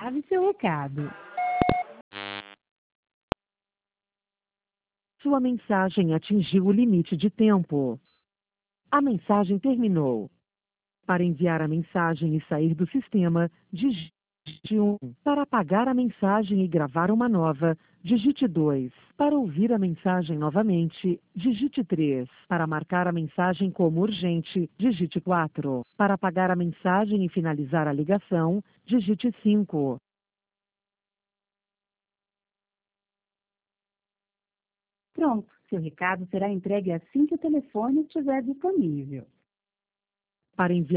grave seu recado. Sua mensagem atingiu o limite de tempo. A mensagem terminou. Para enviar a mensagem e sair do sistema, digite 1. Para apagar a mensagem e gravar uma nova, digite 2. Para ouvir a mensagem novamente, digite 3. Para marcar a mensagem como urgente, digite 4. Para apagar a mensagem e finalizar a ligação, digite 5. Pronto, seu recado será entregue assim que o telefone estiver disponível. Para enviar